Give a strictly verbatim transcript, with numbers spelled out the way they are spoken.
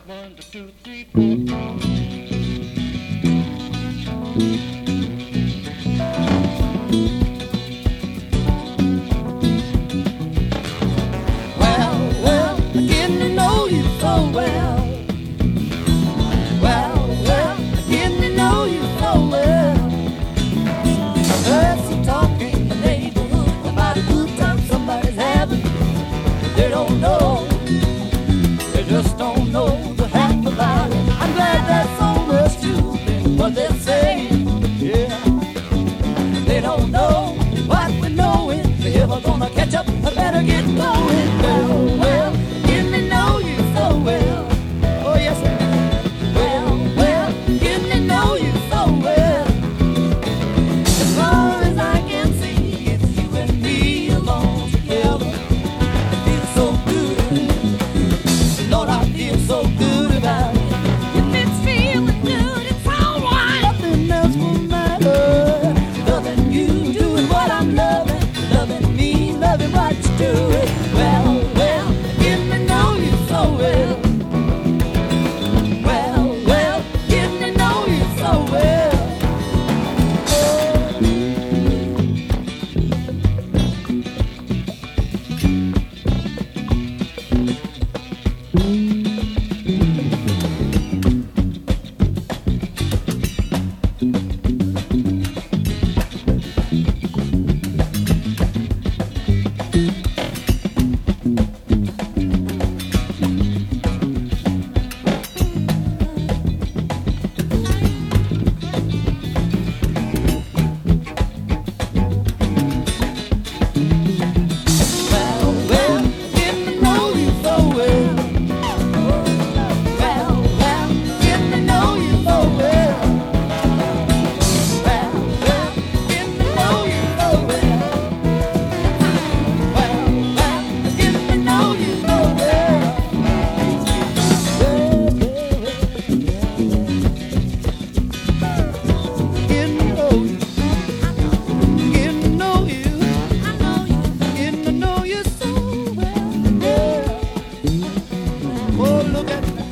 One, two, three, four. Well, well, getting to know you so well. Well, well, getting to know you so well. I heard some talk in the neighborhood about a good time somebody's having. They don't know, they just don't know the half about it. I'm glad there's so much truth in what they're saying. Yeah, they don't know what we know. If we're ever gonna catch up, I better get going. Well, well, getting to know you so well. Oh yes, well, well, getting to know you so well. As far as I can see, it's you and me alone together. It feels so good, Lord, I feel so good about it. If it's feeling good, it's alright. Nothing else will matter. Loving you, doing what I'm loving, loving me, loving what you're doing. Well, well, getting to know you so well. Well, well, getting to know you so well. Well, well, getting to know you so well. Well, well, getting to know you so well. Well, well, getting to know you so well. Well, well, getting to know you so well. Getting to know you, getting to know you, getting to know you so well. Yeah. Oh, look at